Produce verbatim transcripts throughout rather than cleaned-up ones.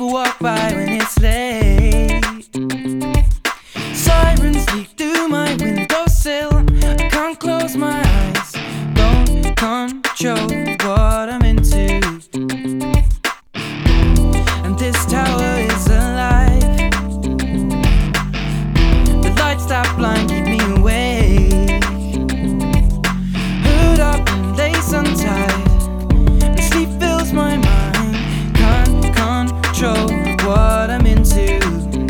People walk by when it's late. Sirens leak through my windowsill. I can't close my eyes, don't control what I'm into. And this tower is alive. The lights that blind keep me awake. Hood up and lace untied, and sleep fills my mind. Can't control what I'm into.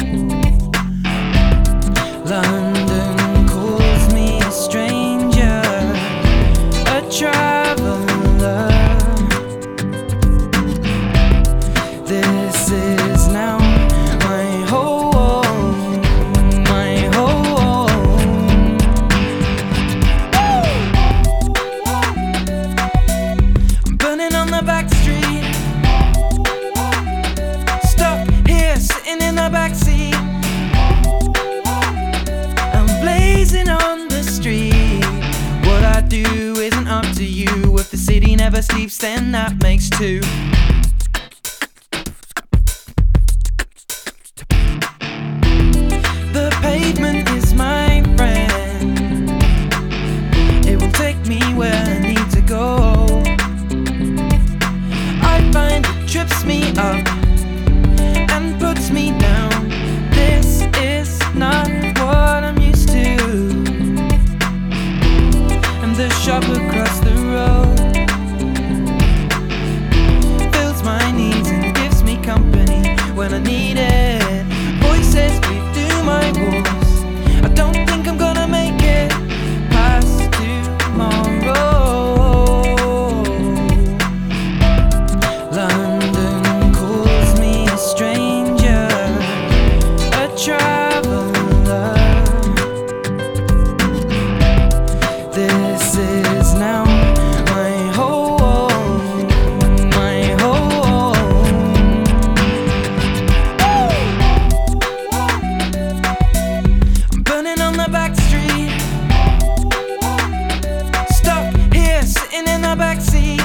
London calls me a stranger, a traveler. This is now my home, my home. I'm burning on the back street, stuck here sitting in the backseat. I'm blazing on the street. What I do isn't up to you. If the city never sleeps, then that makes two. The pavement is my friend. It will take me where I need to go. I find it trips me up and puts me down. This is not what I'm used to. And the shop across the road fills my needs and gives me company when I need it. Voices breathe through my walls. I don't think I'm gonna make it past tomorrow. London calls me a stranger, a traveler. This is now my home, my home. I'm burning on the back street, stuck here sitting in the backseat.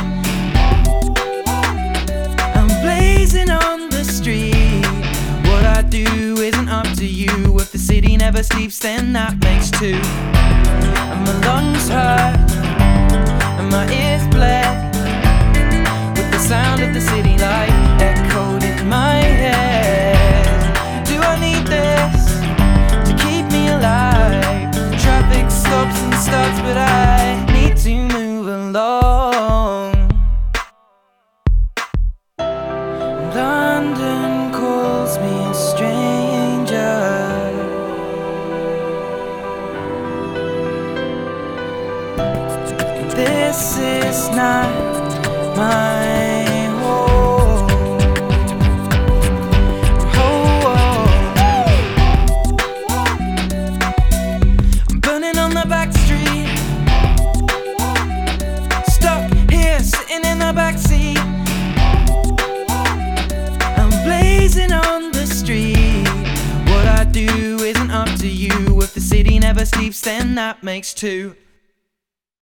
I'm blazing on the street. What I do isn't up to you. If the city never sleeps, then that makes two. And my lungs hurt and my ears bled with the sound of the city light echoed in my head. Do I need this to keep me alive? Traffic stops and starts, but I need to move along. London calls me a stranger. This is not my home. Home. I'm burning on the back street, stuck here sitting in the backseat. I'm blazing on the street. What I do isn't up to you. If the city never sleeps, then that makes two.